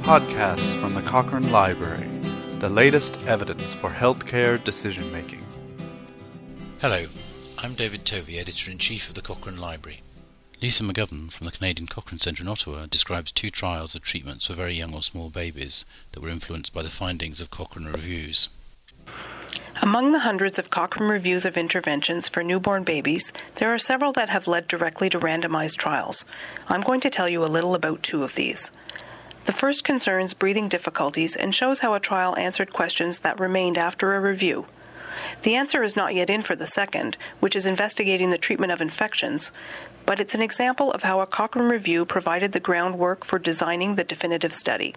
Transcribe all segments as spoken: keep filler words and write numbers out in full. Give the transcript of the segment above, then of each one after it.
podcasts from the Cochrane Library, the latest evidence for healthcare decision-making. Hello, I'm David Tovey, Editor-in-Chief of the Cochrane Library. Lisa McGovern from the Canadian Cochrane Centre in Ottawa describes two trials of treatments for very young or small babies that were influenced by the findings of Cochrane reviews. Among the hundreds of Cochrane reviews of interventions for newborn babies, there are several that have led directly to randomized trials. I'm going to tell you a little about two of these. The first concerns breathing difficulties and shows how a trial answered questions that remained after a review. The answer is not yet in for the second, which is investigating the treatment of infections, but it's an example of how a Cochrane review provided the groundwork for designing the definitive study.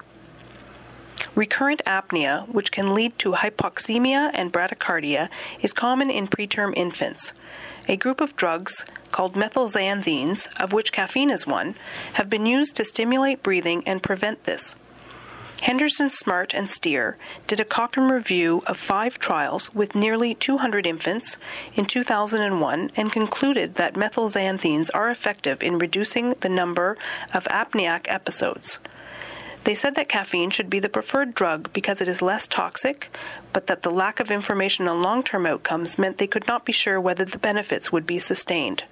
Recurrent apnea, which can lead to hypoxemia and bradycardia, is common in preterm infants. A group of drugs called methylxanthines, of which caffeine is one, have been used to stimulate breathing and prevent this. Henderson, Smart, and Steer did a Cochrane review of five trials with nearly two hundred infants in two thousand one and concluded that methylxanthines are effective in reducing the number of apneic episodes. They said that caffeine should be the preferred drug because it is less toxic, but that the lack of information on long-term outcomes meant they could not be sure whether the benefits would be sustained.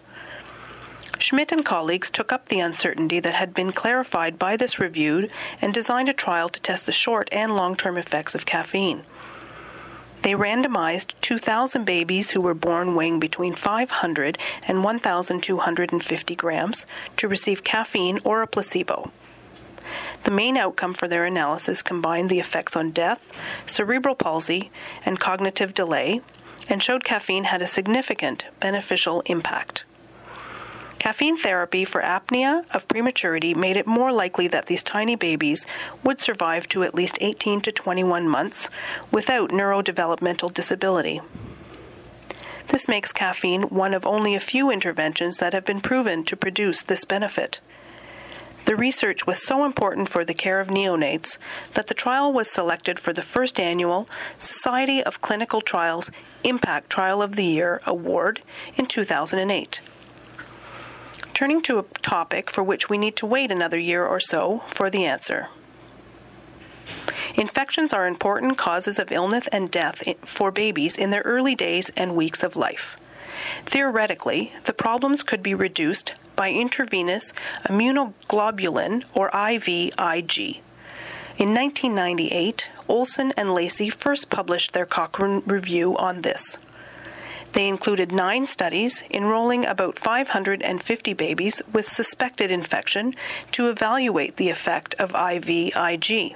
Schmidt and colleagues took up the uncertainty that had been clarified by this review and designed a trial to test the short and long-term effects of caffeine. They randomized two thousand babies who were born weighing between five hundred and one thousand two hundred fifty grams to receive caffeine or a placebo. The main outcome for their analysis combined the effects on death, cerebral palsy, and cognitive delay, and showed caffeine had a significant beneficial impact. Caffeine therapy for apnea of prematurity made it more likely that these tiny babies would survive to at least eighteen to twenty-one months without neurodevelopmental disability. This makes caffeine one of only a few interventions that have been proven to produce this benefit. The research was so important for the care of neonates that the trial was selected for the first annual Society of Clinical Trials Impact Trial of the Year Award in two thousand eight. Turning to a topic for which we need to wait another year or so for the answer. Infections are important causes of illness and death for babies in their early days and weeks of life. Theoretically, the problems could be reduced by intravenous immunoglobulin, or I V I G. In nineteen ninety-eight, Olson and Lacey first published their Cochrane review on this. They included nine studies enrolling about five hundred fifty babies with suspected infection to evaluate the effect of I V I G.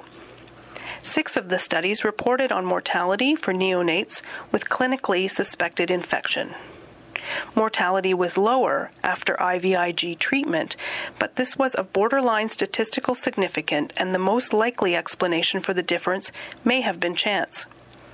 Six of the studies reported on mortality for neonates with clinically suspected infection. Mortality was lower after I V I G treatment, but this was of borderline statistical significance, and the most likely explanation for the difference may have been chance.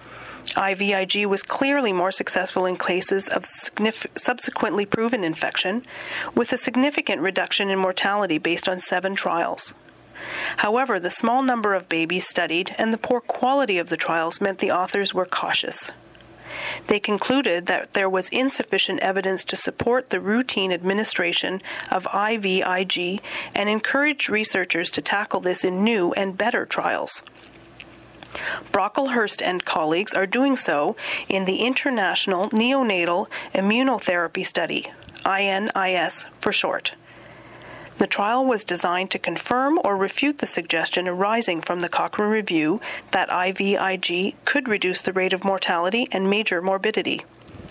I V I G was clearly more successful in cases of subsequently proven infection, with a significant reduction in mortality based on seven trials. However, the small number of babies studied and the poor quality of the trials meant the authors were cautious. They concluded that there was insufficient evidence to support the routine administration of I V I G and encouraged researchers to tackle this in new and better trials. Brocklehurst and colleagues are doing so in the International Neonatal Immunotherapy Study, I N I S for short. The trial was designed to confirm or refute the suggestion arising from the Cochrane review that I V I G could reduce the rate of mortality and major morbidity.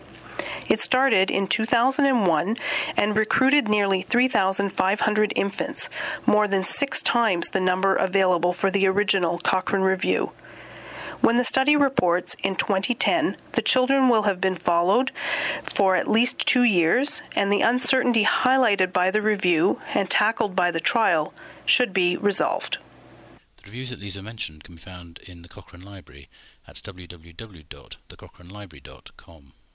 It started in two thousand one and recruited nearly three thousand five hundred infants, more than six times the number available for the original Cochrane review. When the study reports in twenty ten, the children will have been followed for at least two years, and the uncertainty highlighted by the review and tackled by the trial should be resolved. The reviews that Lisa mentioned can be found in the Cochrane Library at w w w dot the cochrane library dot com.